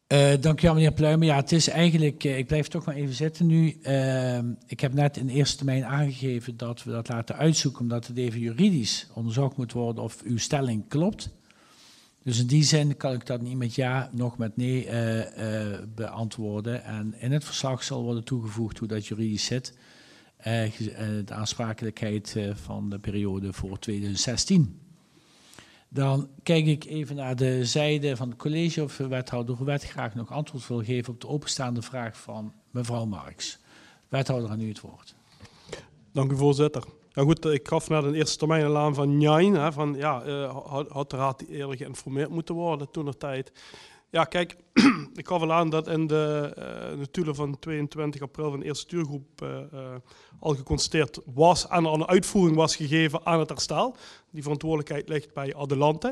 Dank u wel, meneer Pluimen. Ja, het is eigenlijk, ik blijf toch maar even zitten nu. Ik heb net in eerste termijn aangegeven dat we dat laten uitzoeken, omdat het even juridisch onderzocht moet worden of uw stelling klopt. Dus in die zin kan ik dat niet met ja, nog met nee beantwoorden. En in het verslag zal worden toegevoegd hoe dat juridisch zit. De aansprakelijkheid van de periode voor 2016. Dan kijk ik even naar de zijde van het college of wethouder Wet graag nog antwoord wil geven op de openstaande vraag van mevrouw Marks. Wethouder, aan u het woord. Dank u, voorzitter. Ja goed, ik gaf net in eerste termijn al aan van Njijn, van ja, had de raad eerder geïnformeerd moeten worden toentertijd. Ja, kijk, ik gaf al aan dat in de notulen van 22 april van de eerste stuurgroep al geconstateerd was en er een uitvoering was gegeven aan het herstel. Die verantwoordelijkheid ligt bij Adelante.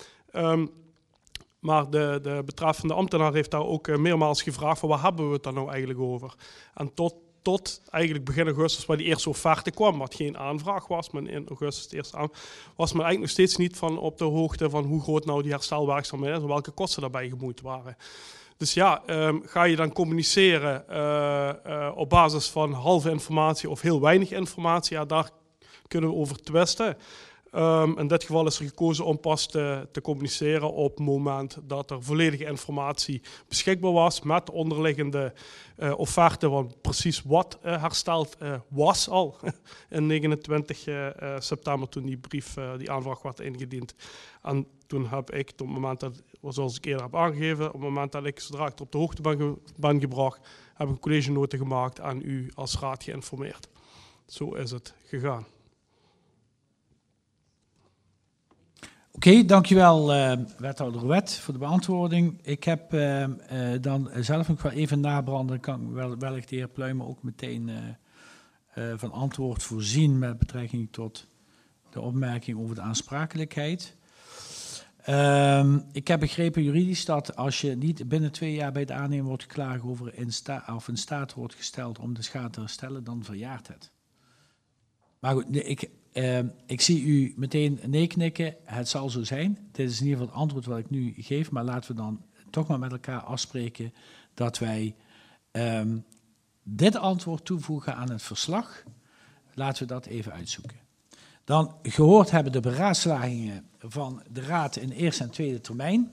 Maar de betreffende ambtenaar heeft daar ook meermaals gevraagd van waar hebben we het dan nou eigenlijk over? En tot eigenlijk begin augustus, waar die eerste offerte kwam, wat geen aanvraag was, maar in augustus de eerste was men eigenlijk nog steeds niet van op de hoogte van hoe groot nou die herstelwerkzaamheden is en welke kosten daarbij gemoeid waren. Dus ja, ga je dan communiceren op basis van halve informatie of heel weinig informatie, ja, daar kunnen we over twisten. In dit geval is er gekozen om pas te communiceren op het moment dat er volledige informatie beschikbaar was met de onderliggende offerte van precies wat hersteld was al in 29 september toen die brief, die aanvraag werd ingediend. En toen heb ik, op het moment dat, zoals ik eerder heb aangegeven, op het moment dat ik zodra ik er op de hoogte ben gebracht, heb ik een collegenota gemaakt en u als raad geïnformeerd. Zo is het gegaan. Oké, dankjewel wethouder Wet voor de beantwoording. Ik heb dan zelf nog wel even nabranden. Kan wellicht de heer Pluimen ook meteen van antwoord voorzien met betrekking tot de opmerking over de aansprakelijkheid. Ik heb begrepen juridisch dat als je niet binnen 2 jaar bij de aannemer wordt geklaagd over in staat wordt gesteld om de schade te herstellen, dan verjaart het. Maar goed, ik zie u meteen nee knikken. Het zal zo zijn. Dit is in ieder geval het antwoord wat ik nu geef. Maar laten we dan toch maar met elkaar afspreken dat wij dit antwoord toevoegen aan het verslag. Laten we dat even uitzoeken. Dan gehoord hebben de beraadslagingen van de raad in eerste en tweede termijn.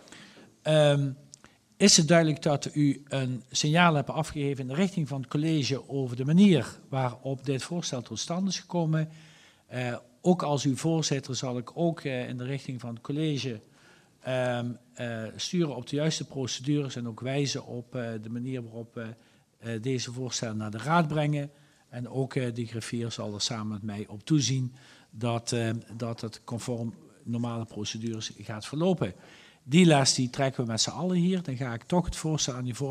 Is het duidelijk dat u een signaal hebt afgegeven in de richting van het college over de manier waarop dit voorstel tot stand is gekomen? Ook als uw voorzitter zal ik ook in de richting van het college sturen op de juiste procedures en ook wijzen op de manier waarop we deze voorstellen naar de raad brengen. En ook de griffier zal er samen met mij op toezien dat het conform normale procedures gaat verlopen. Die les die trekken we met z'n allen hier. Dan ga ik toch het voorstel aan u voor.